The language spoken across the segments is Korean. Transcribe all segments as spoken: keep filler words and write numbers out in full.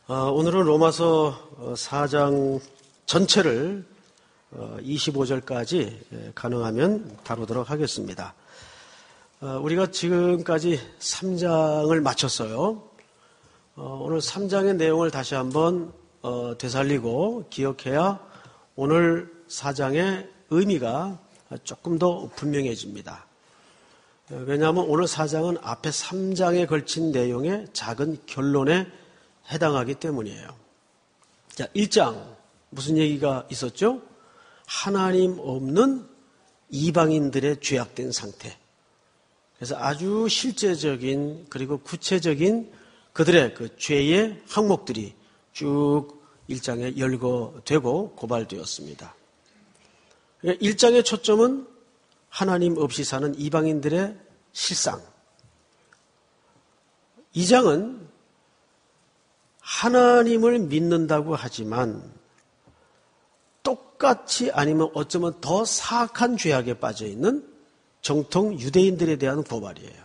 오늘은 로마서 사 장 전체를 이십오 절까지 가능하면 다루도록 하겠습니다. 우리가 지금까지 삼 장을 마쳤어요. 오늘 삼 장의 내용을 다시 한번 되살리고 기억해야 오늘 사 장의 의미가 조금 더 분명해집니다. 왜냐하면 오늘 사 장은 앞에 삼 장에 걸친 내용의 작은 결론에 해당하기 때문이에요. 자, 일 장 무슨 얘기가 있었죠? 하나님 없는 이방인들의 죄악된 상태. 그래서 아주 실제적인 그리고 구체적인 그들의 그 죄의 항목들이 쭉 일 장에 열거되고 고발되었습니다. 일 장의 초점은 하나님 없이 사는 이방인들의 실상. 이 장은 하나님을 믿는다고 하지만 똑같이 아니면 어쩌면 더 사악한 죄악에 빠져있는 정통 유대인들에 대한 고발이에요.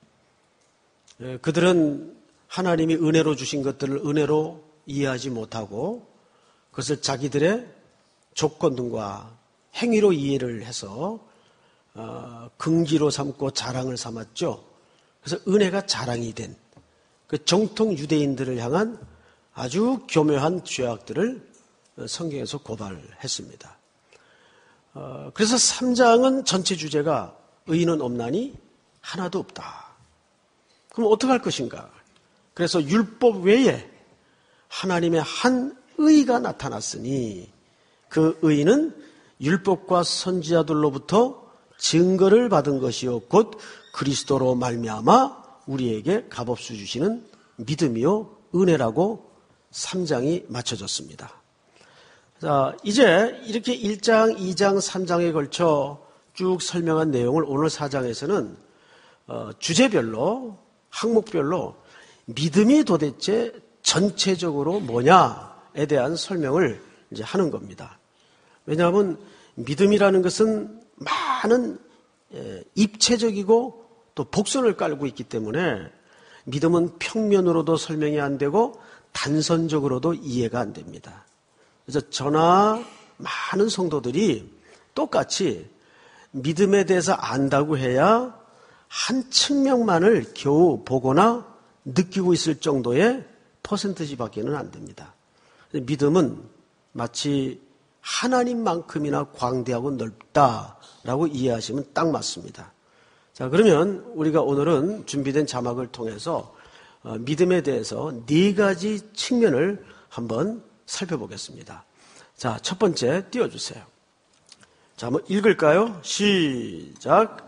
그들은 하나님이 은혜로 주신 것들을 은혜로 이해하지 못하고 그것을 자기들의 조건 등과 행위로 이해를 해서 어, 긍지로 삼고 자랑을 삼았죠. 그래서 은혜가 자랑이 된 그 정통 유대인들을 향한 아주 교묘한 죄악들을 성경에서 고발했습니다. 어, 그래서 삼 장은 전체 주제가 의인은 없나니 하나도 없다. 그럼 어떻게 할 것인가? 그래서 율법 외에 하나님의 한 의가 나타났으니 그 의는 율법과 선지자들로부터 증거를 받은 것이요 곧 그리스도로 말미암아 우리에게 값없이 주시는 믿음이요 은혜라고 삼 장이 맞춰졌습니다. 자, 이제 이렇게 일 장, 이 장, 삼 장에 걸쳐 쭉 설명한 내용을 오늘 사 장에서는 어, 주제별로 항목별로 믿음이 도대체 전체적으로 뭐냐에 대한 설명을 이제 하는 겁니다. 왜냐하면 믿음이라는 것은 많은 입체적이고 또 복선을 깔고 있기 때문에 믿음은 평면으로도 설명이 안 되고 단선적으로도 이해가 안 됩니다. 그래서 저나 많은 성도들이 똑같이 믿음에 대해서 안다고 해야 한 측면만을 겨우 보거나 느끼고 있을 정도의 퍼센트지밖에는 안 됩니다. 믿음은 마치 하나님만큼이나 광대하고 넓다라고 이해하시면 딱 맞습니다. 자, 그러면 우리가 오늘은 준비된 자막을 통해서 믿음에 대해서 네 가지 측면을 한번 살펴보겠습니다. 자, 첫 번째 띄워주세요. 자, 한번 읽을까요? 시작.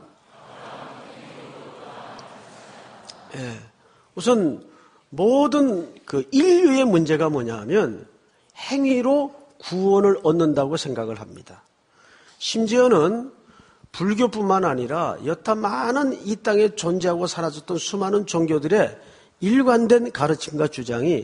예. 우선 모든 그 인류의 문제가 뭐냐 하면 행위로 구원을 얻는다고 생각을 합니다. 심지어는 불교뿐만 아니라 여타 많은 이 땅에 존재하고 사라졌던 수많은 종교들의 일관된 가르침과 주장이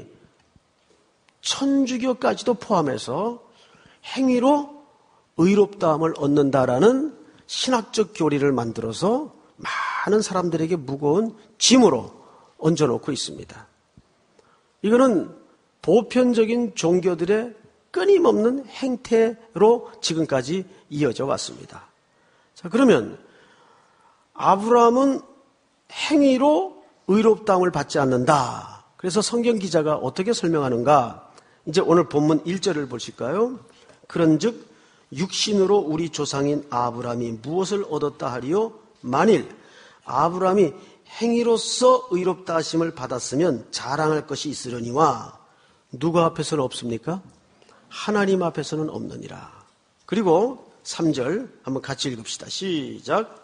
천주교까지도 포함해서 행위로 의롭다함을 얻는다라는 신학적 교리를 만들어서 많은 사람들에게 무거운 짐으로 얹어놓고 있습니다. 이거는 보편적인 종교들의 끊임없는 행태로 지금까지 이어져 왔습니다. 자, 그러면 아브라함은 행위로 의롭다함을 받지 않는다. 그래서 성경 기자가 어떻게 설명하는가? 이제 오늘 본문 일 절을 보실까요? 그런즉 육신으로 우리 조상인 아브라함이 무엇을 얻었다 하리요? 만일 아브라함이 행위로서 의롭다 하심을 받았으면 자랑할 것이 있으려니와 누구 앞에서는 없습니까? 하나님 앞에서는 없느니라. 그리고 삼 절 한번 같이 읽읍시다. 시작.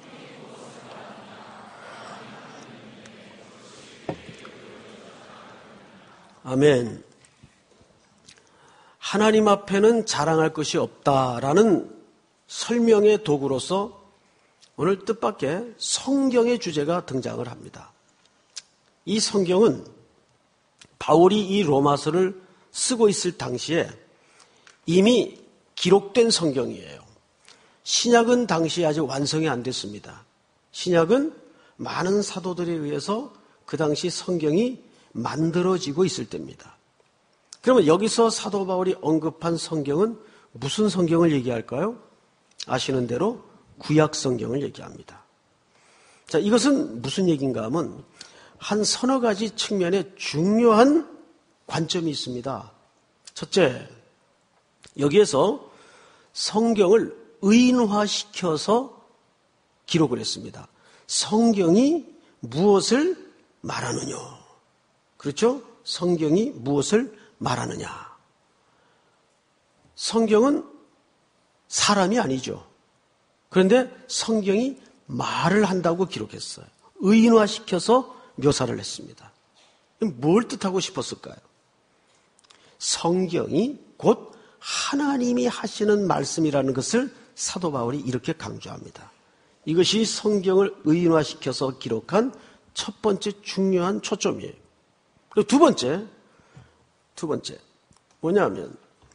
아멘. 하나님 앞에는 자랑할 것이 없다라는 설명의 도구로서 오늘 뜻밖의 성경의 주제가 등장을 합니다. 이 성경은 바울이 이 로마서를 쓰고 있을 당시에 이미 기록된 성경이에요. 신약은 당시에 아직 완성이 안 됐습니다. 신약은 많은 사도들에 의해서 그 당시 성경이 만들어지고 있을 때입니다. 그러면 여기서 사도 바울이 언급한 성경은 무슨 성경을 얘기할까요? 아시는 대로 구약 성경을 얘기합니다. 자, 이것은 무슨 얘기인가 하면 한 서너 가지 측면에 중요한 관점이 있습니다. 첫째, 여기에서 성경을 의인화시켜서 기록을 했습니다. 성경이 무엇을 말하느냐? 그렇죠? 성경이 무엇을 말하느냐? 성경은 사람이 아니죠. 그런데 성경이 말을 한다고 기록했어요. 의인화시켜서 묘사를 했습니다. 뭘 뜻하고 싶었을까요? 성경이 곧 하나님이 하시는 말씀이라는 것을 사도 바울이 이렇게 강조합니다. 이것이 성경을 의인화시켜서 기록한 첫 번째 중요한 초점이에요. 그리고 두 번째, 두 번째 뭐냐면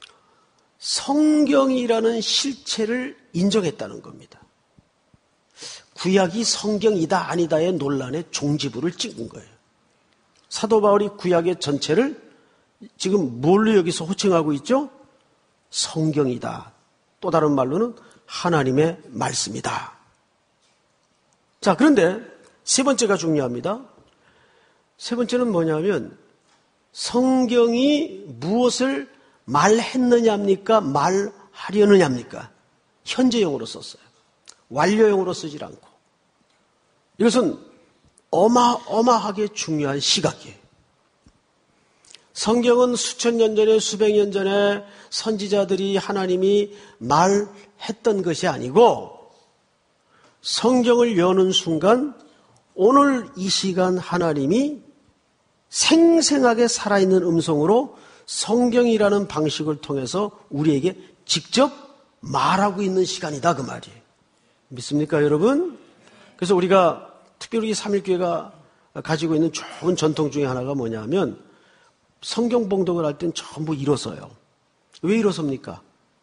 성경이라는 실체를 인정했다는 겁니다. 구약이 성경이다 아니다의 논란의 종지부를 찍은 거예요. 사도 바울이 구약의 전체를 지금 뭘로 여기서 호칭하고 있죠? 성경이다. 또 다른 말로는 하나님의 말씀이다. 자, 그런데 세 번째가 중요합니다. 세 번째는 뭐냐면 성경이 무엇을 말했느냐입니까? 말하려느냐입니까? 현재형으로 썼어요. 완료형으로 쓰질 않고. 이것은 어마어마하게 중요한 시각이에요. 성경은 수천 년 전에 수백 년 전에 선지자들이 하나님이 말했던 것이 아니고 성경을 여는 순간 오늘 이 시간 하나님이 생생하게 살아있는 음성으로 성경이라는 방식을 통해서 우리에게 직접 말하고 있는 시간이다 그 말이에요. 믿습니까 여러분? 그래서 우리가 특별히 삼일교회가 가지고 있는 좋은 전통 중에 하나가 뭐냐면 성경 봉독을 할 땐 전부 일어서요. 왜 일어섭니까?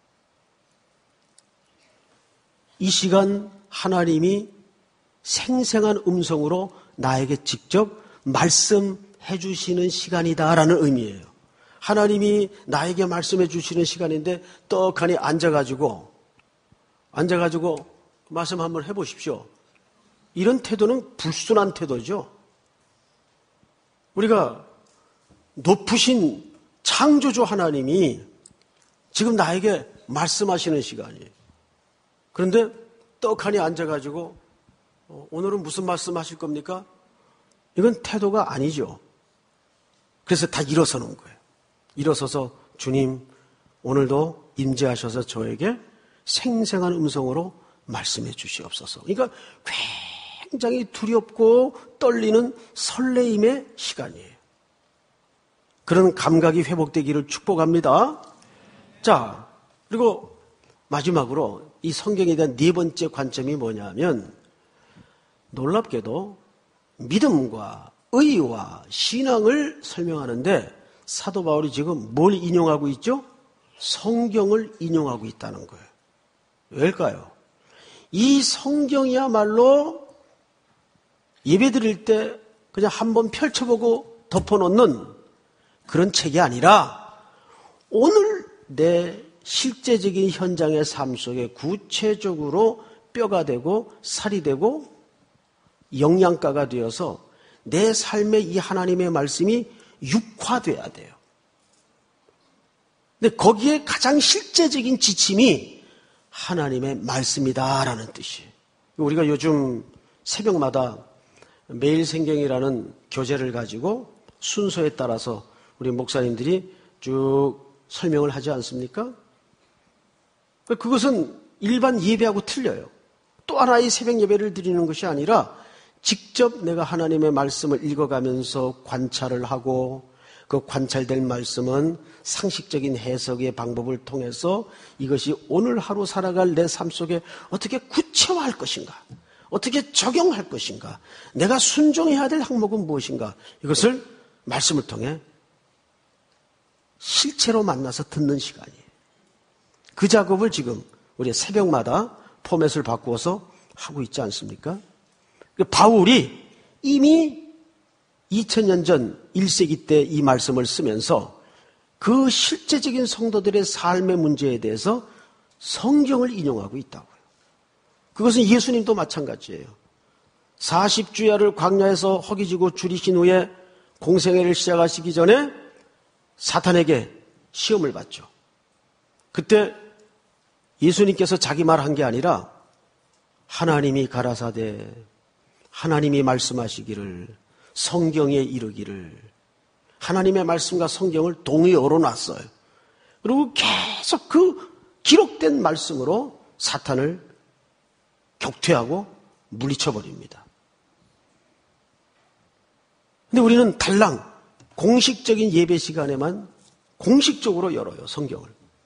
이 시간 하나님이 생생한 음성으로 나에게 직접 말씀해 주시는 시간이다라는 의미예요. 하나님이 나에게 말씀해 주시는 시간인데 떡하니 앉아가지고 앉아가지고 말씀 한번 해보십시오. 이런 태도는 불순한 태도죠. 우리가 높으신 창조주 하나님이 지금 나에게 말씀하시는 시간이에요. 그런데 떡하니 앉아가지고 오늘은 무슨 말씀 하실 겁니까? 이건 태도가 아니죠. 그래서 다 일어서는 거예요. 일어서서 주님 오늘도 임재하셔서 저에게 생생한 음성으로 말씀해 주시옵소서. 그러니까 굉장히 두렵고 떨리는 설레임의 시간이에요. 그런 감각이 회복되기를 축복합니다. 자, 그리고 마지막으로 이 성경에 대한 네 번째 관점이 뭐냐면 놀랍게도 믿음과 의와 신앙을 설명하는데 사도 바울이 지금 뭘 인용하고 있죠? 성경을 인용하고 있다는 거예요. 왜일까요? 이 성경이야말로 예배 드릴 때 그냥 한번 펼쳐보고 덮어놓는 그런 책이 아니라 오늘 내 실제적인 현장의 삶 속에 구체적으로 뼈가 되고 살이 되고 영양가가 되어서 내 삶에 이 하나님의 말씀이 육화돼야 돼요. 근데 거기에 가장 실제적인 지침이 하나님의 말씀이다라는 뜻이에요. 우리가 요즘 새벽마다 매일 성경이라는 교재를 가지고 순서에 따라서 우리 목사님들이 쭉 설명을 하지 않습니까? 그것은 일반 예배하고 틀려요. 또 하나의 새벽 예배를 드리는 것이 아니라 직접 내가 하나님의 말씀을 읽어가면서 관찰을 하고 그 관찰될 말씀은 상식적인 해석의 방법을 통해서 이것이 오늘 하루 살아갈 내 삶 속에 어떻게 구체화할 것인가, 어떻게 적용할 것인가, 내가 순종해야 될 항목은 무엇인가, 이것을 말씀을 통해 실체로 만나서 듣는 시간이에요. 그 작업을 지금 우리 새벽마다 포맷을 바꾸어서 하고 있지 않습니까? 바울이 이미 이천 년 전 일 세기 때 이 말씀을 쓰면서 그 실제적인 성도들의 삶의 문제에 대해서 성경을 인용하고 있다고요. 그것은 예수님도 마찬가지예요. 사십 주야를 광야에서 허기지고 줄이신 후에 공생애를 시작하시기 전에 사탄에게 시험을 받죠. 그때 예수님께서 자기 말한 게 아니라 하나님이 가라사대 하나님이 말씀하시기를 성경에 이르기를 하나님의 말씀과 성경을 동의어로 놨어요. 그리고 계속 그 기록된 말씀으로 사탄을 격퇴하고 물리쳐버립니다. 근데 우리는 달랑 공식적인 예배 시간에만 공식적으로 열어요, 성경을.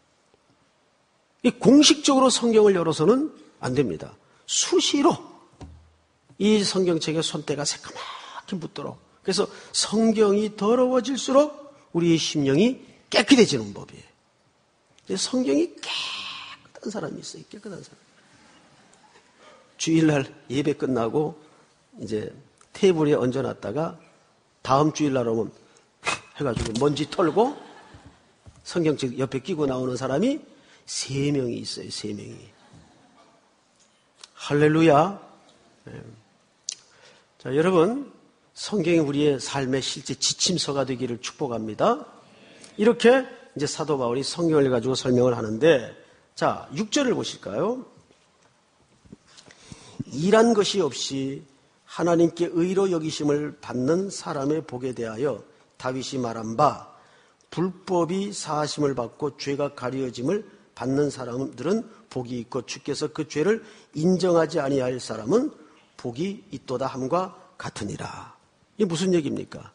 이 공식적으로 성경을 열어서는 안 됩니다. 수시로 이 성경책에 손때가 새까맣게 묻도록. 그래서 성경이 더러워질수록 우리의 심령이 깨끗해지는 법이에요. 성경이 깨끗한 사람이 있어요. 깨끗한 사람. 주일날 예배 끝나고 이제 테이블에 얹어놨다가 다음 주일날 오면 해가지고 먼지 털고 성경책 옆에 끼고 나오는 사람이 세 명이 있어요. 세 명이. 할렐루야. 네. 자, 여러분, 성경이 우리의 삶의 실제 지침서가 되기를 축복합니다. 이렇게 이제 사도 바울이 성경을 가지고 설명을 하는데, 자, 육 절을 보실까요? 일한 것이 없이 하나님께 의로 여기심을 받는 사람의 복에 대하여 다윗이 말한 바, 불법이 사하심을 받고 죄가 가려짐을 받는 사람들은 복이 있고 주께서 그 죄를 인정하지 아니할 사람은 복이 있도다 함과 같으니라. 이게 무슨 얘기입니까?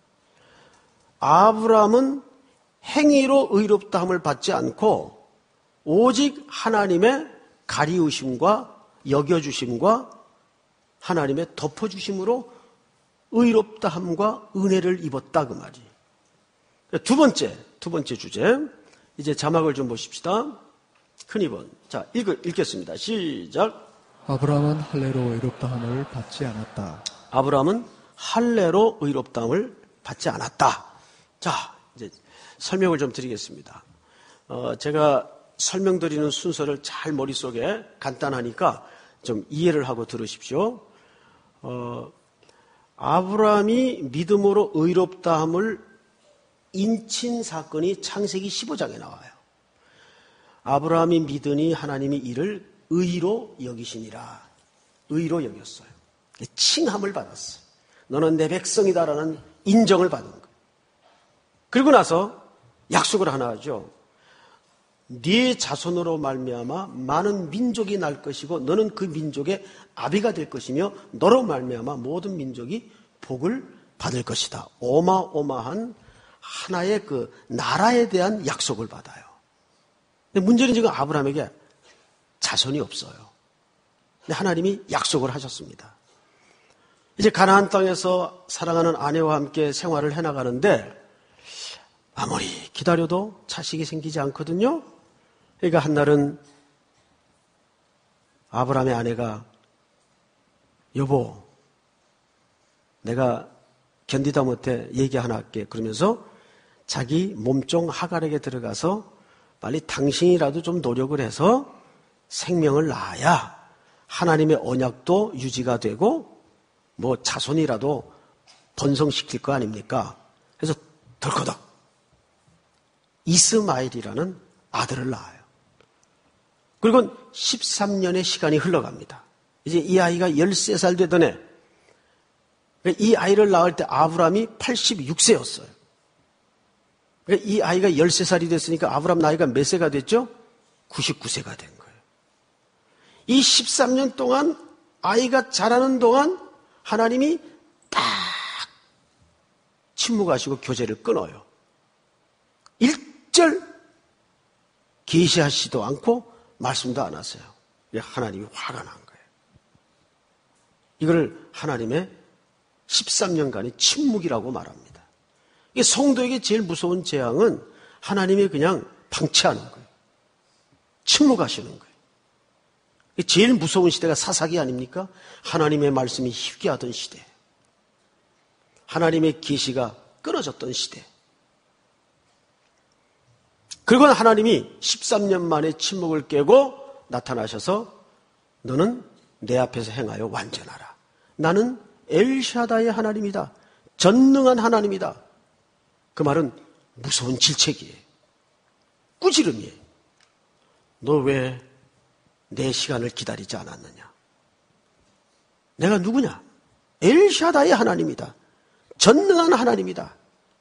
아브라함은 행위로 의롭다 함을 받지 않고 오직 하나님의 가리우심과 여겨주심과 하나님의 덮어주심으로 의롭다 함과 은혜를 입었다 그 말이. 두 번째, 두 번째 주제. 이제 자막을 좀 보십시다. 큰 입은. 자, 읽, 읽겠습니다. 시작. 아브라함은 할례로 의롭다함을 받지 않았다. 아브라함은 할례로 의롭다함을 받지 않았다. 자, 이제 설명을 좀 드리겠습니다. 어, 제가 설명드리는 순서를 잘 머릿속에 간단하니까 좀 이해를 하고 들으십시오. 어, 아브라함이 믿음으로 의롭다함을 인친 사건이 창세기 십오 장에 나와요. 아브라함이 믿으니 하나님이 이를 의로 여기시니라. 의로 여겼어요. 칭함을 받았어요. 너는 내 백성이다라는 인정을 받은 거예요. 그리고 나서 약속을 하나 하죠. 네 자손으로 말미암아 많은 민족이 날 것이고 너는 그 민족의 아비가 될 것이며 너로 말미암아 모든 민족이 복을 받을 것이다. 어마어마한 하나의 그 나라에 대한 약속을 받아요. 근데 문제는 지금 아브라함에게 자손이 없어요. 근데 하나님이 약속을 하셨습니다. 이제 가나안 땅에서 사랑하는 아내와 함께 생활을 해나가는데 아무리 기다려도 자식이 생기지 않거든요. 그러니까 한날은 아브라함의 아내가 여보, 내가 견디다 못해 얘기 하나 할게. 그러면서 자기 몸종 하갈에게 들어가서 빨리 당신이라도 좀 노력을 해서 생명을 낳아야 하나님의 언약도 유지가 되고 뭐 자손이라도 번성시킬 거 아닙니까? 그래서 덜커덕 이스마엘이라는 아들을 낳아요. 그리고 십삼 년의 시간이 흘러갑니다. 이제 이 아이가 열세 살 되던 해, 이 아이를 낳을 때 아브라함이 팔십육 세였어요. 이 아이가 열세 살이 됐으니까 아브라함 나이가 몇 세가 됐죠? 구십구 세가 된 거예요. 이 십삼 년 동안 아이가 자라는 동안 하나님이 딱 침묵하시고 교제를 끊어요. 일절 계시하시지도 않고 말씀도 안 하세요. 하나님이 화가 난 거예요. 이걸 하나님의 십삼 년간의 침묵이라고 말합니다. 이 성도에게 제일 무서운 재앙은 하나님이 그냥 방치하는 거예요. 침묵하시는 거예요. 제일 무서운 시대가 사사기 아닙니까? 하나님의 말씀이 희귀하던 시대. 하나님의 계시가 끊어졌던 시대. 그리고 하나님이 십삼 년 만에 침묵을 깨고 나타나셔서 너는 내 앞에서 행하여 완전하라. 나는 엘샤다의 하나님이다. 전능한 하나님이다. 그 말은 무서운 질책이에요. 꾸지름이에요. 너 왜 내 시간을 기다리지 않았느냐? 내가 누구냐? 엘샤다의 하나님이다. 전능한 하나님이다.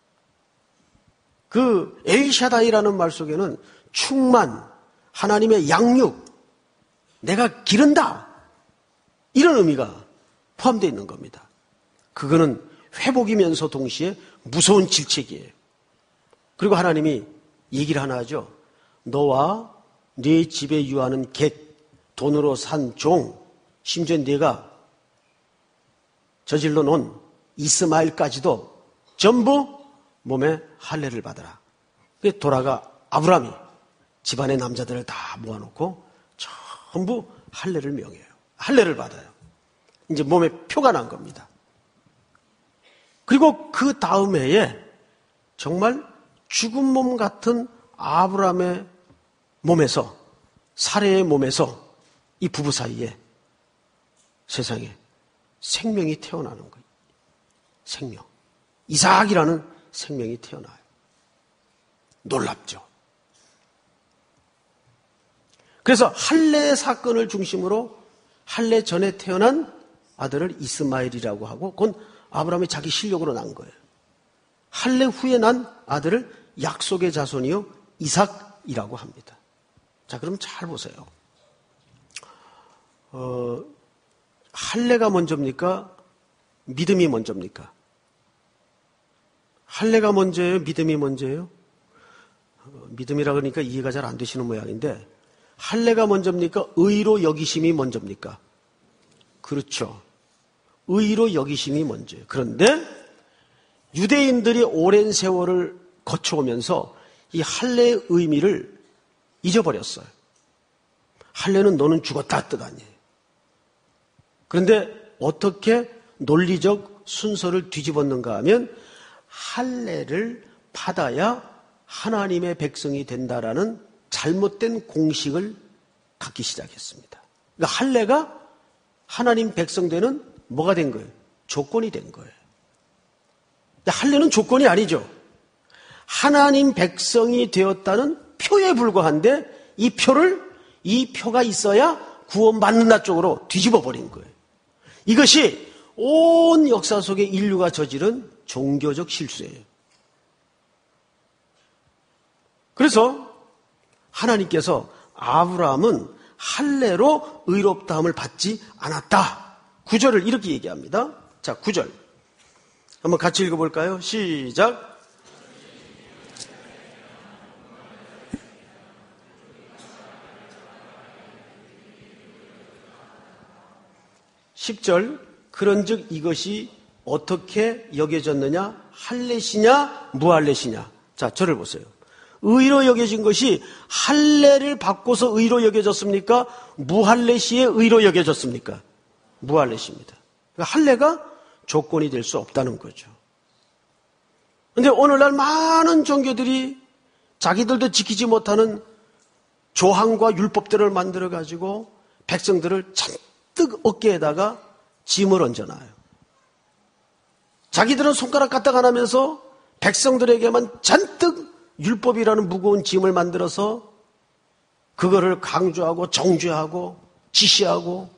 그 엘샤다이라는 말 속에는 충만, 하나님의 양육, 내가 기른다. 이런 의미가 포함되어 있는 겁니다. 그거는 회복이면서 동시에 무서운 질책이에요. 그리고 하나님이 얘기를 하나 하죠. 너와 네 집에 유하는 객, 돈으로 산 종, 심지어 네가 저질러 놓은 이스마엘까지도 전부 몸에 할례를 받아라. 그래서 돌아가 아브라함이 집안의 남자들을 다 모아놓고 전부 할례를 명해요. 할례를 받아요. 이제 몸에 표가 난 겁니다. 그리고 그 다음 해에 정말 죽은 몸 같은 아브라함의 몸에서, 사레의 몸에서 이 부부 사이에 세상에 생명이 태어나는 거예요. 생명. 이삭이라는 생명이 태어나요. 놀랍죠. 그래서 할례 사건을 중심으로 할례 전에 태어난 아들을 이스마엘이라고 하고 그건 아브라함이 자기 실력으로 난 거예요. 할례 후에 난 아들을 약속의 자손이요 이삭이라고 합니다. 자, 그럼 잘 보세요. 어, 할례가 먼저입니까? 믿음이 먼저입니까? 할례가 먼저예요? 믿음이 먼저예요? 어, 믿음이라 그러니까 이해가 잘 안 되시는 모양인데 할례가 먼저입니까? 의로 여기심이 먼저입니까? 그렇죠. 의로 여기심이 먼저예요. 그런데 유대인들이 오랜 세월을 거쳐오면서 이 할례의 의미를 잊어버렸어요. 할례는 너는 죽었다 뜻 아니에요. 그런데 어떻게 논리적 순서를 뒤집었는가 하면 할례를 받아야 하나님의 백성이 된다라는 잘못된 공식을 갖기 시작했습니다. 그러니까 할례가 하나님 백성 되는 뭐가 된 거예요? 조건이 된 거예요. 할례는 조건이 아니죠. 하나님 백성이 되었다는 표에 불과한데 이 표를 이 표가 있어야 구원받는다 쪽으로 뒤집어 버린 거예요. 이것이 온 역사 속에 인류가 저지른 종교적 실수예요. 그래서 하나님께서 아브라함은 할례로 의롭다함을 받지 않았다. 구절을 이렇게 얘기합니다. 자, 구절 한번 같이 읽어볼까요? 시작. 십 절 그런즉 이것이 어떻게 여겨졌느냐? 할례시냐 무할례시냐? 자, 저를 보세요. 의로 여겨진 것이 할례를 받고서 의로 여겨졌습니까? 무할례시에 의로 여겨졌습니까? 무할례시입니다. 그러니까 할례가 조건이 될 수 없다는 거죠. 그런데 오늘날 많은 종교들이 자기들도 지키지 못하는 조항과 율법들을 만들어가지고 백성들을 잔뜩 어깨에다가 짐을 얹어놔요. 자기들은 손가락 까딱 안 하면서 백성들에게만 잔뜩 율법이라는 무거운 짐을 만들어서 그거를 강조하고 정죄하고 지시하고.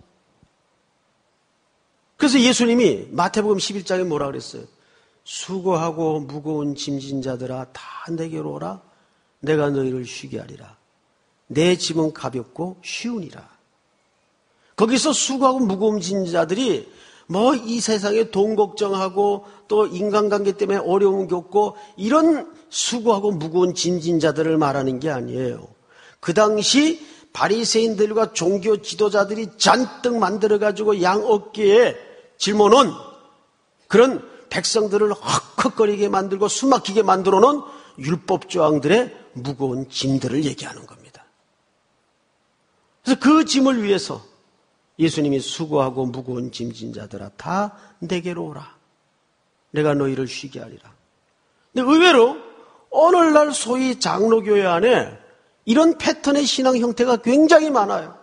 그래서 예수님이 마태복음 십일 장에 뭐라 그랬어요? 수고하고 무거운 짐진 자들아 다 내게로 오라. 내가 너희를 쉬게 하리라. 내 짐은 가볍고 쉬우니라. 거기서 수고하고 무거운 짐진 자들이 뭐 이 세상에 돈 걱정하고 또 인간관계 때문에 어려움 겪고 이런 수고하고 무거운 짐진 자들을 말하는 게 아니에요. 그 당시 바리새인들과 종교 지도자들이 잔뜩 만들어가지고 양 어깨에 짊어놓은 그런 백성들을 헉헉거리게 만들고 숨막히게 만들어 놓은 율법 조항들의 무거운 짐들을 얘기하는 겁니다. 그래서 그 짐을 위해서 예수님이 수고하고 무거운 짐진 자들아 다 내게로 오라. 내가 너희를 쉬게 하리라. 근데 의외로 오늘날 소위 장로교회 안에 이런 패턴의 신앙 형태가 굉장히 많아요.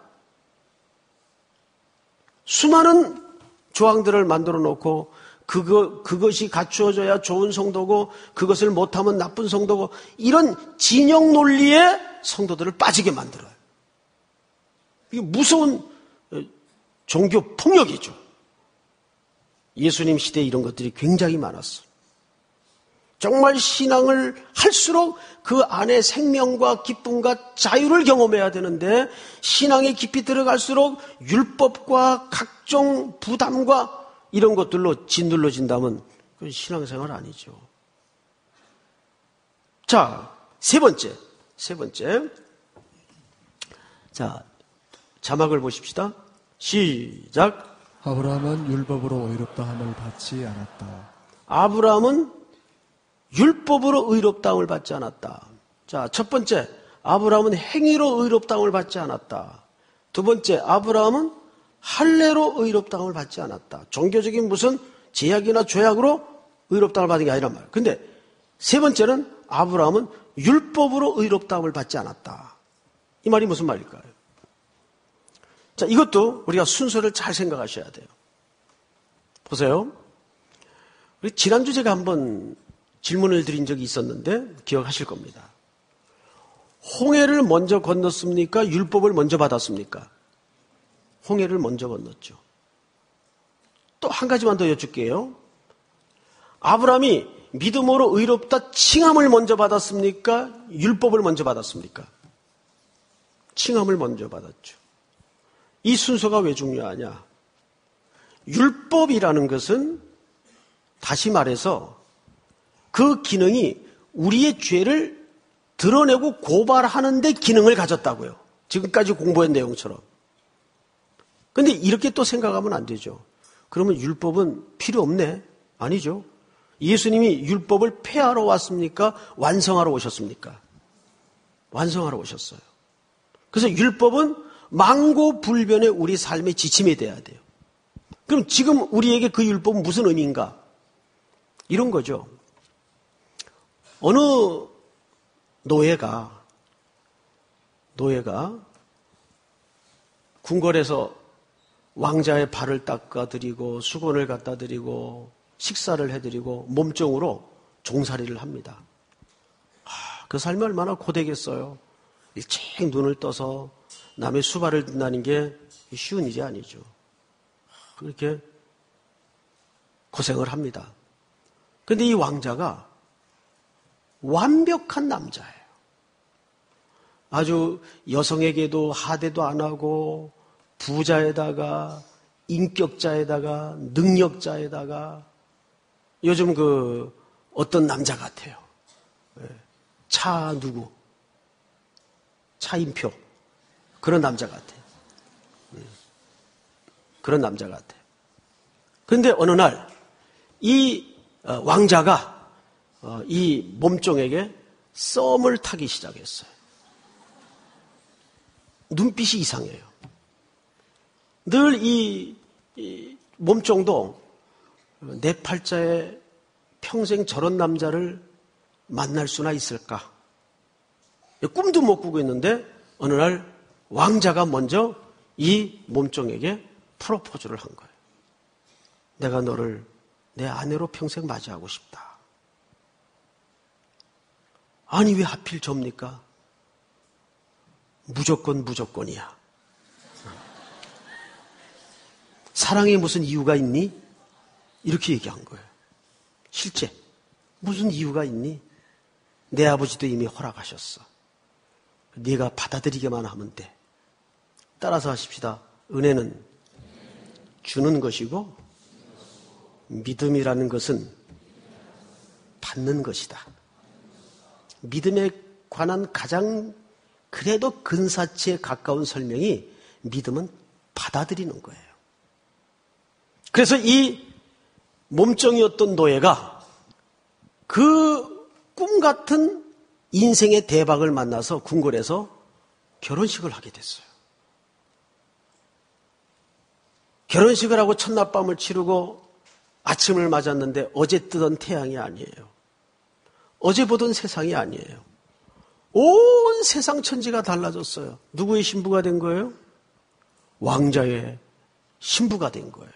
수많은 조항들을 만들어 놓고 그거, 그것이 갖추어져야 좋은 성도고 그것을 못하면 나쁜 성도고 이런 진영 논리에 성도들을 빠지게 만들어요. 이게 무서운 종교 폭력이죠. 예수님 시대에 이런 것들이 굉장히 많았어요. 정말 신앙을 할수록 그 안에 생명과 기쁨과 자유를 경험해야 되는데 신앙에 깊이 들어갈수록 율법과 각종 부담과 이런 것들로 짓눌러진다면 그건 신앙생활 아니죠. 자, 세 번째. 세 번째. 자, 자막을 보십시다. 시작. 아브라함은 율법으로 의롭다함을 받지 않았다. 아브라함은 율법으로 의롭다함을 받지 않았다. 자, 첫 번째, 아브라함은 행위로 의롭다함을 받지 않았다. 두 번째, 아브라함은 할례로 의롭다함을 받지 않았다. 종교적인 무슨 제약이나 죄악으로 의롭다함을 받은 게 아니란 말이에요. 근데 세 번째는 아브라함은 율법으로 의롭다함을 받지 않았다. 이 말이 무슨 말일까요? 자, 이것도 우리가 순서를 잘 생각하셔야 돼요. 보세요. 우리 지난주 제가 한번 질문을 드린 적이 있었는데 기억하실 겁니다. 홍해를 먼저 건넜습니까? 율법을 먼저 받았습니까? 홍해를 먼저 건넜죠. 또 한 가지만 더 여쭐게요. 아브라함이 믿음으로 의롭다 칭함을 먼저 받았습니까? 율법을 먼저 받았습니까? 칭함을 먼저 받았죠. 이 순서가 왜 중요하냐? 율법이라는 것은 다시 말해서 그 기능이 우리의 죄를 드러내고 고발하는 데 기능을 가졌다고요. 지금까지 공부한 내용처럼. 근데 이렇게 또 생각하면 안 되죠. 그러면 율법은 필요 없네? 아니죠. 예수님이 율법을 폐하러 왔습니까? 완성하러 오셨습니까? 완성하러 오셨어요. 그래서 율법은 망고불변의 우리 삶의 지침이 돼야 돼요. 그럼 지금 우리에게 그 율법은 무슨 의미인가? 이런 거죠. 어느 노예가 노예가 궁궐에서 왕자의 발을 닦아드리고 수건을 갖다드리고 식사를 해드리고 몸종으로 종살이를 합니다. 아, 그 삶이 얼마나 고되겠어요. 일찍 눈을 떠서 남의 수발을 든다는 게 쉬운 일이 아니죠. 그렇게 고생을 합니다. 그런데 이 왕자가 완벽한 남자예요. 아주 여성에게도 하대도 안 하고 부자에다가 인격자에다가 능력자에다가 요즘 그 어떤 남자 같아요. 차 누구? 차인표. 그런 남자 같아요. 그런 남자 같아요. 그런데 어느 날 이 왕자가 이 몸종에게 썸을 타기 시작했어요. 눈빛이 이상해요. 늘 이 몸종도 내 팔자에 평생 저런 남자를 만날 수나 있을까? 꿈도 못 꾸고 있는데 어느 날 왕자가 먼저 이 몸종에게 프로포즈를 한 거예요. 내가 너를 내 아내로 평생 맞이하고 싶다. 아니 왜 하필 접니까? 무조건 무조건이야. 사랑에 무슨 이유가 있니? 이렇게 얘기한 거예요. 실제 무슨 이유가 있니? 내 아버지도 이미 허락하셨어. 네가 받아들이기만 하면 돼. 따라서 하십시다. 은혜는 주는 것이고 믿음이라는 것은 받는 것이다. 믿음에 관한 가장 그래도 근사치에 가까운 설명이 믿음은 받아들이는 거예요. 그래서 이 몸종이었던 노예가 그 꿈 같은 인생의 대박을 만나서 궁궐에서 결혼식을 하게 됐어요. 결혼식을 하고 첫날 밤을 치르고 아침을 맞았는데 어제 뜨던 태양이 아니에요. 어제 보던 세상이 아니에요. 온 세상 천지가 달라졌어요. 누구의 신부가 된 거예요? 왕자의 신부가 된 거예요.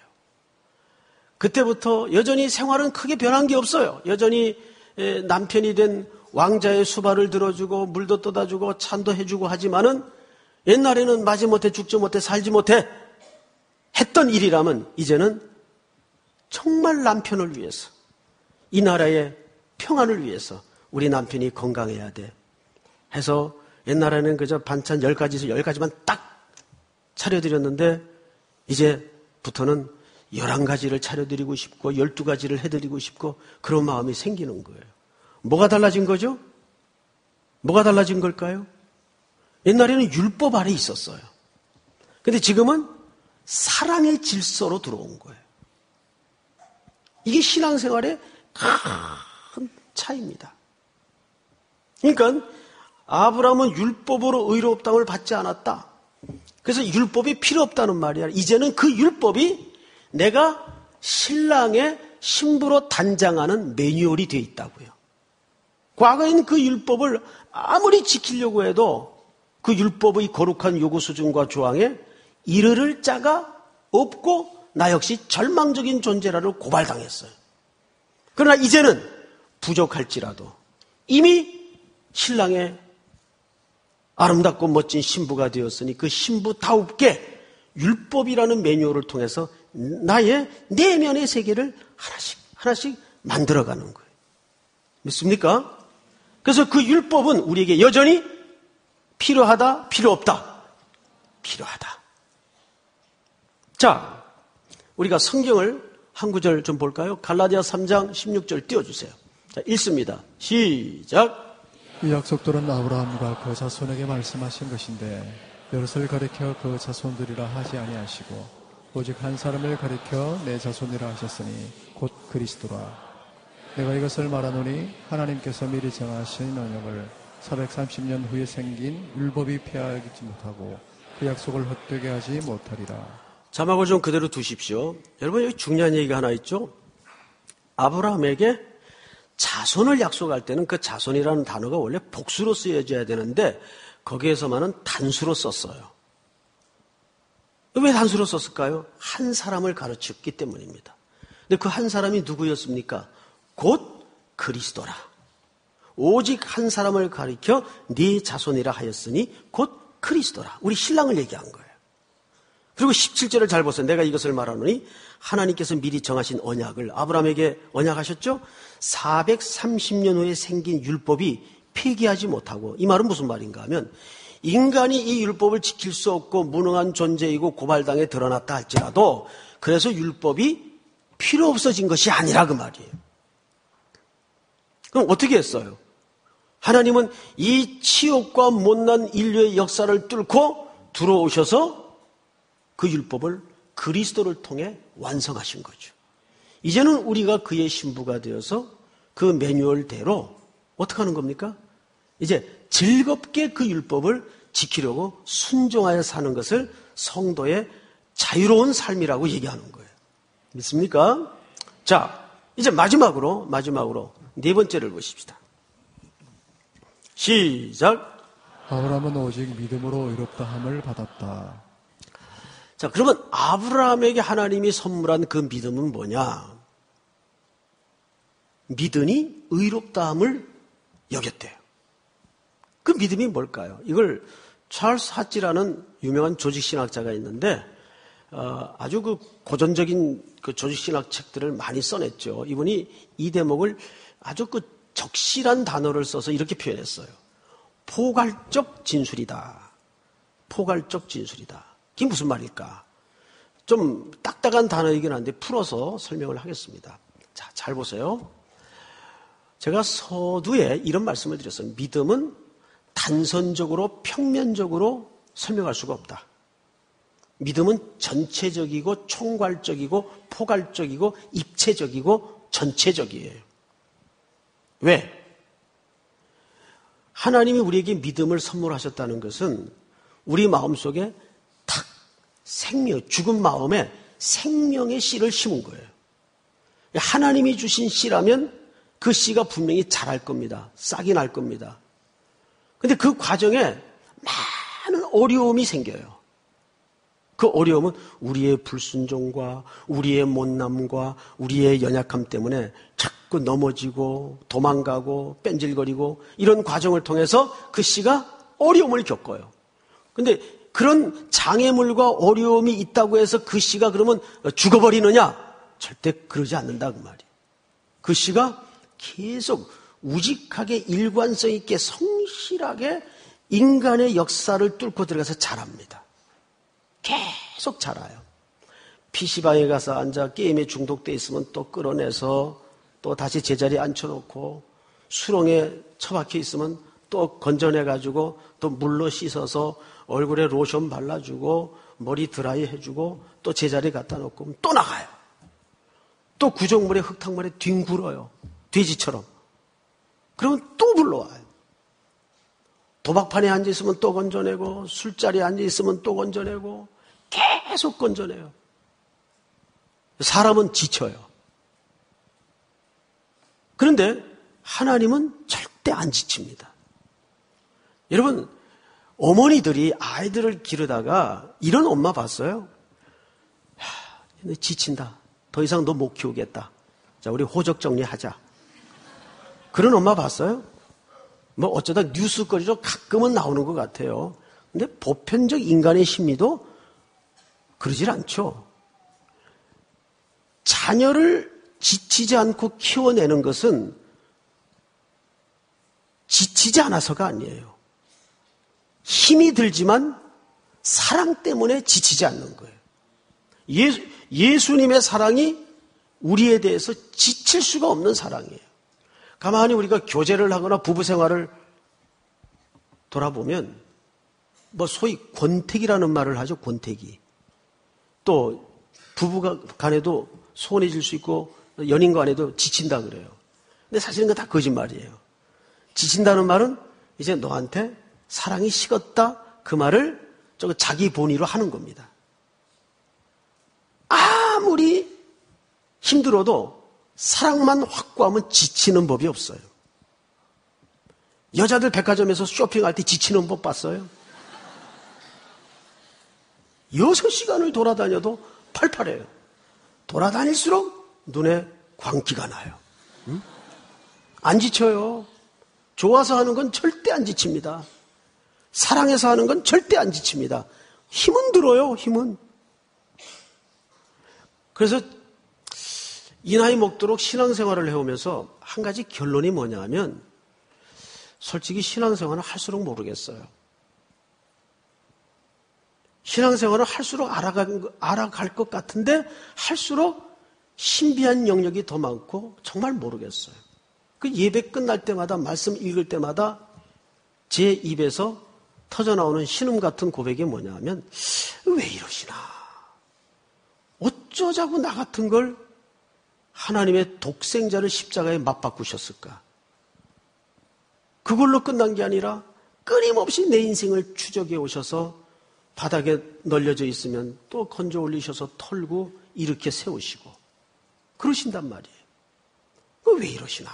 그때부터 여전히 생활은 크게 변한 게 없어요. 여전히 남편이 된 왕자의 수발을 들어주고 물도 떠다주고 찬도 해주고 하지만은 옛날에는 마지못해 죽지 못해 살지 못해 했던 일이라면 이제는 정말 남편을 위해서, 이 나라의 평안을 위해서 우리 남편이 건강해야 돼 해서 옛날에는 그저 반찬 열 가지에서 열 가지만 딱 차려드렸는데 이제부터는 열한 가지를 차려드리고 싶고 열두 가지를 해드리고 싶고 그런 마음이 생기는 거예요. 뭐가 달라진 거죠? 뭐가 달라진 걸까요? 옛날에는 율법 아래 있었어요. 근데 지금은 사랑의 질서로 들어온 거예요. 이게 신앙생활의 큰 차이입니다. 그러니까 아브라함은 율법으로 의롭다함을 받지 않았다. 그래서 율법이 필요 없다는 말이야. 이제는 그 율법이 내가 신랑의 신부로 단장하는 매뉴얼이 되어 있다고요. 과거에는 그 율법을 아무리 지키려고 해도 그 율법의 거룩한 요구 수준과 조항에 이르를 자가 없고 나 역시 절망적인 존재라를 고발당했어요. 그러나 이제는 부족할지라도 이미 신랑의 아름답고 멋진 신부가 되었으니 그 신부다웁게 율법이라는 매뉴얼을 통해서 나의 내면의 세계를 하나씩 하나씩 만들어가는 거예요. 믿습니까? 그래서 그 율법은 우리에게 여전히 필요하다, 필요 없다? 필요하다. 자, 우리가 성경을 한 구절 좀 볼까요? 갈라디아 삼 장 십육 절 띄워주세요. 자, 읽습니다. 시작. 이 약속들은 아브라함과 그 자손에게 말씀하신 것인데 여럿을 가리켜 그 자손들이라 하지 아니하시고 오직 한 사람을 가리켜 내 자손이라 하셨으니 곧 그리스도라. 내가 이것을 말하노니 하나님께서 미리 정하신 언약을 사백삼십 년 후에 생긴 율법이 폐하지 못하고 그 약속을 헛되게 하지 못하리라. 자막을 좀 그대로 두십시오. 여러분 여기 중요한 얘기가 하나 있죠. 아브라함에게 자손을 약속할 때는 그 자손이라는 단어가 원래 복수로 쓰여져야 되는데 거기에서만은 단수로 썼어요. 왜 단수로 썼을까요? 한 사람을 가르쳤기 때문입니다. 근데 그 한 사람이 누구였습니까? 곧 그리스도라. 오직 한 사람을 가리켜 네 자손이라 하였으니 곧 그리스도라. 우리 신랑을 얘기한 거예요. 그리고 십칠 절을 잘 보세요. 내가 이것을 말하노니 하나님께서 미리 정하신 언약을 아브라함에게 언약하셨죠? 사백삼십 년 후에 생긴 율법이 폐기하지 못하고, 이 말은 무슨 말인가 하면 인간이 이 율법을 지킬 수 없고 무능한 존재이고 고발당에 드러났다 할지라도 그래서 율법이 필요 없어진 것이 아니라 그 말이에요. 그럼 어떻게 했어요? 하나님은 이 치욕과 못난 인류의 역사를 뚫고 들어오셔서 그 율법을 그리스도를 통해 완성하신 거죠. 이제는 우리가 그의 신부가 되어서 그 매뉴얼대로 어떻게 하는 겁니까? 이제 즐겁게 그 율법을 지키려고 순종하여 사는 것을 성도의 자유로운 삶이라고 얘기하는 거예요. 믿습니까? 자, 이제 마지막으로 마지막으로 네 번째를 보십시다. 시작. 아브라함은 오직 믿음으로 의롭다함을 받았다. 자, 그러면 아브라함에게 하나님이 선물한 그 믿음은 뭐냐? 믿으니 의롭다함을 여겼대요. 그 믿음이 뭘까요? 이걸 찰스 하치라는 유명한 조직신학자가 있는데 어, 아주 그 고전적인 그 조직신학 책들을 많이 써냈죠. 이분이 이 대목을 아주 그 적실한 단어를 써서 이렇게 표현했어요. 포괄적 진술이다. 포괄적 진술이다. 이게 무슨 말일까? 좀 딱딱한 단어이긴 한데 풀어서 설명을 하겠습니다. 자, 잘 보세요. 제가 서두에 이런 말씀을 드렸어요. 믿음은 단선적으로 평면적으로 설명할 수가 없다. 믿음은 전체적이고 총괄적이고 포괄적이고 입체적이고 전체적이에요. 왜? 하나님이 우리에게 믿음을 선물하셨다는 것은 우리 마음속에 탁 생명, 죽은 마음에 생명의 씨를 심은 거예요. 하나님이 주신 씨라면 그 씨가 분명히 자랄 겁니다. 싹이 날 겁니다. 근데 그 과정에 많은 어려움이 생겨요. 그 어려움은 우리의 불순종과 우리의 못남과 우리의 연약함 때문에 자꾸 넘어지고 도망가고 뺀질거리고 이런 과정을 통해서 그 씨가 어려움을 겪어요. 근데 그런 장애물과 어려움이 있다고 해서 그 씨가 그러면 죽어버리느냐? 절대 그러지 않는다 그 말이에요. 그 씨가 계속 우직하게 일관성 있게 성실하게 인간의 역사를 뚫고 들어가서 자랍니다. 계속 자라요. 피시방에 가서 앉아 게임에 중독돼 있으면 또 끌어내서 또 다시 제자리에 앉혀놓고 수렁에 처박혀 있으면 또 건져내가지고 또 물로 씻어서 얼굴에 로션 발라주고 머리 드라이 해주고 또 제자리에 갖다 놓고 또 나가요. 또 구정물에 흙탕물에 뒹굴어요. 돼지처럼. 그러면 또 불러와요. 도박판에 앉아있으면 또 건져내고 술자리에 앉아있으면 또 건져내고 계속 건져내요. 사람은 지쳐요. 그런데 하나님은 절대 안 지칩니다. 여러분, 어머니들이 아이들을 기르다가 이런 엄마 봤어요? 하, 지친다. 더 이상 너 못 키우겠다. 자, 우리 호적 정리하자. 그런 엄마 봤어요? 뭐 어쩌다 뉴스거리로 가끔은 나오는 것 같아요. 근데 보편적 인간의 심리도 그러질 않죠. 자녀를 지치지 않고 키워내는 것은 지치지 않아서가 아니에요. 힘이 들지만 사랑 때문에 지치지 않는 거예요. 예수, 예수님의 사랑이 우리에 대해서 지칠 수가 없는 사랑이에요. 가만히 우리가 교제를 하거나 부부 생활을 돌아보면 뭐 소위 권태기라는 말을 하죠. 권태기. 또 부부 간에도 소원해질 수 있고 연인 간에도 지친다 그래요. 근데 사실은 그거 다 거짓말이에요. 지친다는 말은 이제 너한테 사랑이 식었다 그 말을 저거 자기 본의로 하는 겁니다. 아무리 힘들어도 사랑만 확고하면 지치는 법이 없어요. 여자들 백화점에서 쇼핑할 때 지치는 법 봤어요? 여섯 시간을 돌아다녀도 팔팔해요. 돌아다닐수록 눈에 광기가 나요. 응? 안 지쳐요. 좋아서 하는 건 절대 안 지칩니다. 사랑해서 하는 건 절대 안 지칩니다. 힘은 들어요, 힘은. 그래서 이 나이 먹도록 신앙생활을 해오면서 한 가지 결론이 뭐냐 하면 솔직히 신앙생활을 할수록 모르겠어요. 신앙생활을 할수록 알아갈, 알아갈 것 같은데 할수록 신비한 영역이 더 많고 정말 모르겠어요. 그 예배 끝날 때마다 말씀 읽을 때마다 제 입에서 터져나오는 신음 같은 고백이 뭐냐 하면 왜 이러시나? 어쩌자고 나 같은 걸 하나님의 독생자를 십자가에 맞바꾸셨을까? 그걸로 끝난 게 아니라 끊임없이 내 인생을 추적해 오셔서 바닥에 널려져 있으면 또 건져 올리셔서 털고 이렇게 세우시고 그러신단 말이에요. 왜 이러시나?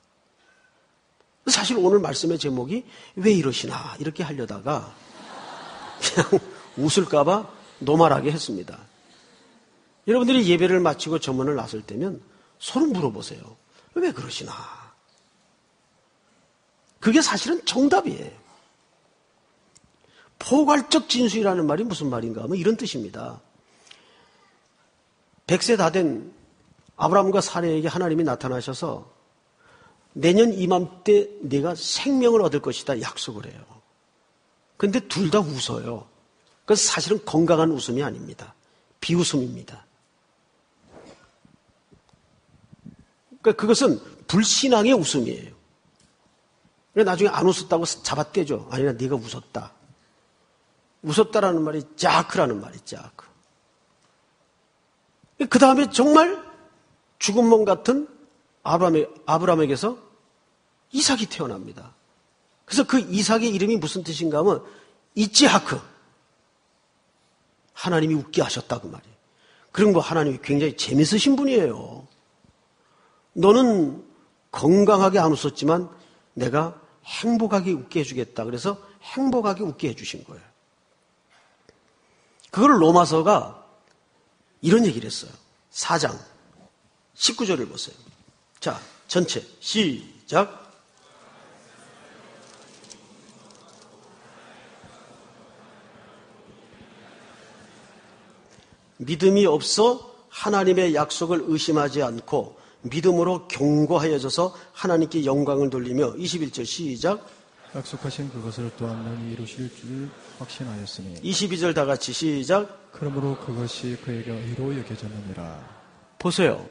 사실 오늘 말씀의 제목이 왜 이러시나 이렇게 하려다가 그냥 웃을까 봐 노말하게 했습니다. 여러분들이 예배를 마치고 점원을 나설 때면 서로 물어보세요. 왜 그러시나? 그게 사실은 정답이에요. 포괄적 진수이라는 말이 무슨 말인가 하면 이런 뜻입니다. 백 세 다 된 아브라함과 사레에게 하나님이 나타나셔서 내년 이맘때 네가 생명을 얻을 것이다 약속을 해요. 그런데 둘 다 웃어요. 그래서 사실은 건강한 웃음이 아닙니다. 비웃음입니다. 그러니까 그것은 불신앙의 웃음이에요. 나중에 안 웃었다고 잡아떼죠. 아니나 네가 웃었다. 웃었다라는 말이 자크라는 말이 자크. 그 다음에 정말 죽은 몸 같은 아브라함에, 아브라함에게서 이삭이 태어납니다. 그래서 그 이삭의 이름이 무슨 뜻인가 하면 이츠하크. 하나님이 웃게 하셨다 그 말이에요. 그런 거 하나님이 굉장히 재밌으신 분이에요. 너는 건강하게 안 웃었지만 내가 행복하게 웃게 해주겠다. 그래서 행복하게 웃게 해주신 거예요. 그걸 로마서가 이런 얘기를 했어요. 사 장 십구 절을 보세요. 자, 전체 시작. 믿음이 없어 하나님의 약속을 의심하지 않고 믿음으로 견고하여져서 하나님께 영광을 돌리며 이십일 절 시작. 약속하신 그것을 또한 능히 이루실 줄 확신하였으니 이십이 절 다 같이 시작. 그러므로 그것이 그에게 의로 여겨졌느니라. 보세요.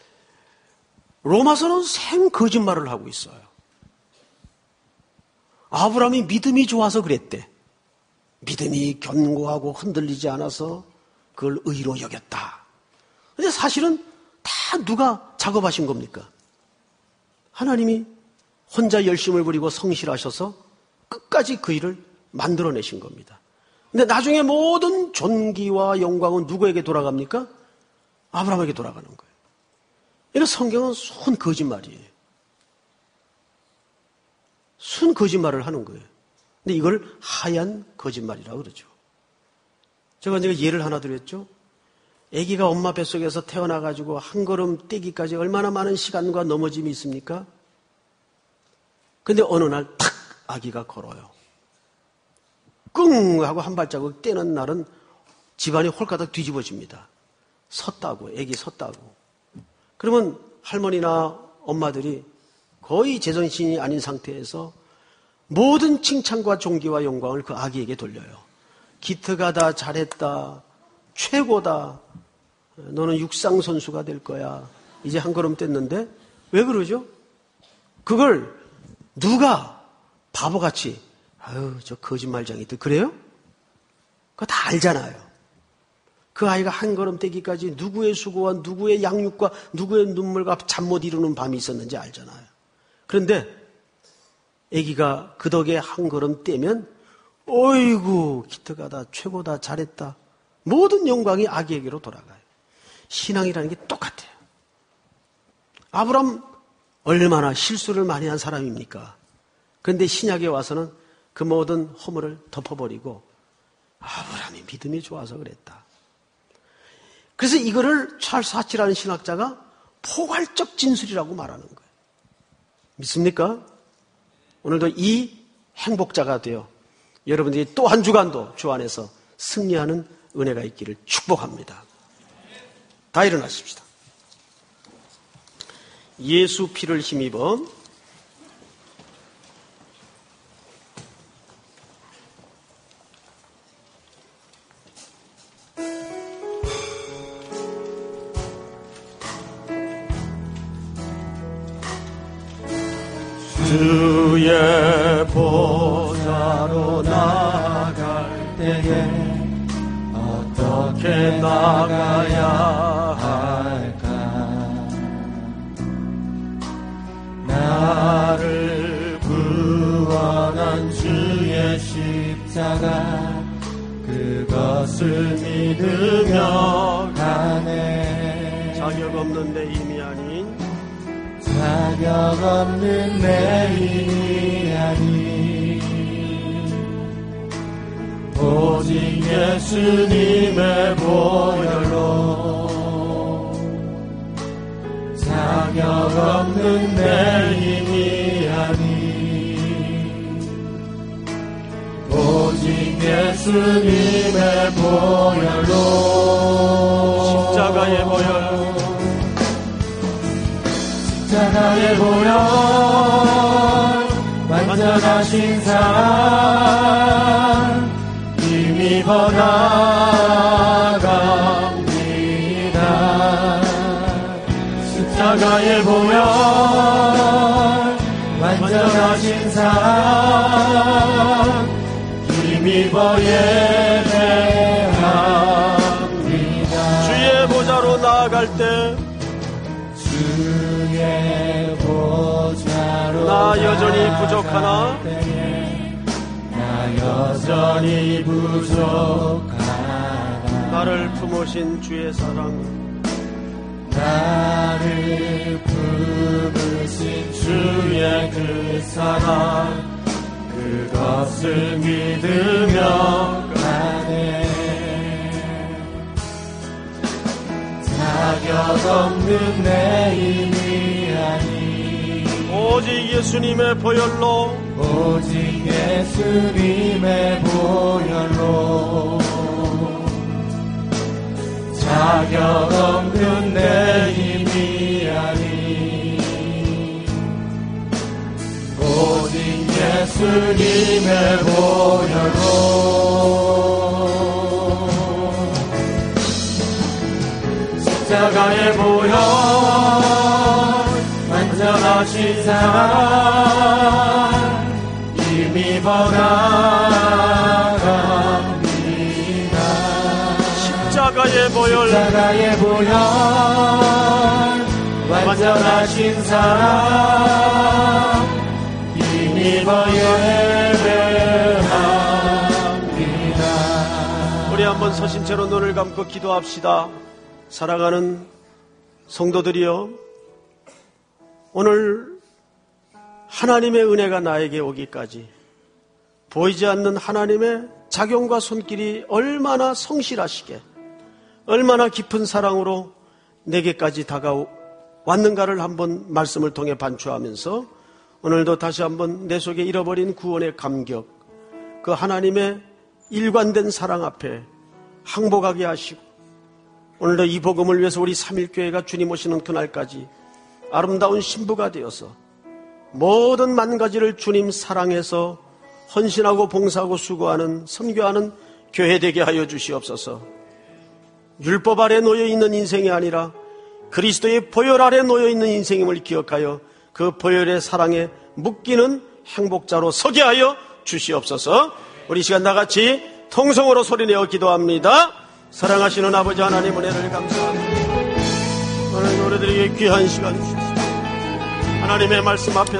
로마서는 생 거짓말을 하고 있어요. 아브라함이 믿음이 좋아서 그랬대. 믿음이 견고하고 흔들리지 않아서 그걸 의로 여겼다. 근데 사실은 다 누가 작업하신 겁니까? 하나님이 혼자 열심을 부리고 성실하셔서 끝까지 그 일을 만들어내신 겁니다. 근데 나중에 모든 존귀와 영광은 누구에게 돌아갑니까? 아브라함에게 돌아가는 거예요. 그러니까 성경은 순 거짓말이에요. 순 거짓말을 하는 거예요. 근데 이걸 하얀 거짓말이라고 그러죠. 제가 이제 예를 하나 드렸죠. 아기가 엄마 뱃속에서 태어나가지고 한 걸음 떼기까지 얼마나 많은 시간과 넘어짐이 있습니까? 근데 어느 날 탁 아기가 걸어요. 끙 하고 한 발자국 떼는 날은 집안이 홀가닥 뒤집어집니다. 섰다고, 아기 섰다고. 그러면 할머니나 엄마들이 거의 제정신이 아닌 상태에서 모든 칭찬과 존귀와 영광을 그 아기에게 돌려요. 기특하다, 잘했다, 최고다, 너는 육상선수가 될 거야. 이제 한 걸음 뗐는데 왜 그러죠? 그걸 누가 바보같이 아유 저 거짓말쟁이들 그래요? 그거 다 알잖아요. 그 아이가 한 걸음 떼기까지 누구의 수고와 누구의 양육과 누구의 눈물과 잠 못 이루는 밤이 있었는지 알잖아요. 그런데 아기가 그 덕에 한 걸음 떼면 어이구 기특하다, 최고다, 잘했다. 모든 영광이 아기에게로 돌아가요. 신앙이라는 게 똑같아요. 아브람 얼마나 실수를 많이 한 사람입니까? 그런데 신약에 와서는 그 모든 허물을 덮어버리고 아브람이 믿음이 좋아서 그랬다. 그래서 이거를 찰스 하치라는 신학자가 포괄적 진술이라고 말하는 거예요. 믿습니까? 오늘도 이 행복자가 되어 여러분들이 또 한 주간도 주 안에서 승리하는 은혜가 있기를 축복합니다. 다 일어나십시다. 예수 피를 힘입어 주의 보좌로 나갈 때에 어떻게 나가야 할까? 나를 구원한 주의 십자가 그것을 믿으며 가네. 자격 없는 내 힘이 아닌 자격 없는 내 힘이 아닌 오직 예수님의 보혈로 자격 없는 내 힘이 아닌 오직 예수님의 보혈로 십자가의 보혈 십자가의 보혈 완전하신 사랑 힘입어 나갑니다. 십자가의 보혈 완전하신 사랑 힘입어 예배합니다. 주의 보좌로 나아갈 때 주의 보좌로 나 여전히 부족하나 나 여전히 부족하나 나를 품으신 주의 사랑 나를 품으신 주의 그 사랑 그것을 믿으며 가네. 자격 없는 내 힘이 아니 오직 예수님의 보혈로 오직 예수님의 보혈로 자격 없는 내 힘이 아니 오직 예수님의 보혈로 십자가의 보혈 완전하신 사랑 힘입어 나갑니다. 십자가의 보혈 십자가의 보혈 완전하신 사랑 힘입어 예배합니다. 우리 한번 서신 채로 눈을 감고 기도합시다. 사랑하는 성도들이여, 오늘 하나님의 은혜가 나에게 오기까지 보이지 않는 하나님의 작용과 손길이 얼마나 성실하시게 얼마나 깊은 사랑으로 내게까지 다가왔는가를 한번 말씀을 통해 반추하면서 오늘도 다시 한번 내 속에 잃어버린 구원의 감격, 그 하나님의 일관된 사랑 앞에 항복하게 하시고 오늘도 이 복음을 위해서 우리 삼일교회가 주님 오시는 그날까지 아름다운 신부가 되어서 모든 만 가지를 주님 사랑해서 헌신하고 봉사하고 수고하는 선교하는 교회 되게 하여 주시옵소서. 율법 아래 놓여있는 인생이 아니라 그리스도의 보혈 아래 놓여있는 인생임을 기억하여 그 보혈의 사랑에 묶이는 행복자로 서게 하여 주시옵소서. 우리 시간 다같이 통성으로 소리내어 기도합니다. 사랑하시는 아버지 하나님 은혜를 감사합니다. 오늘 노래들에게 귀한 시간 주셨습니다. 하나님의 말씀 앞에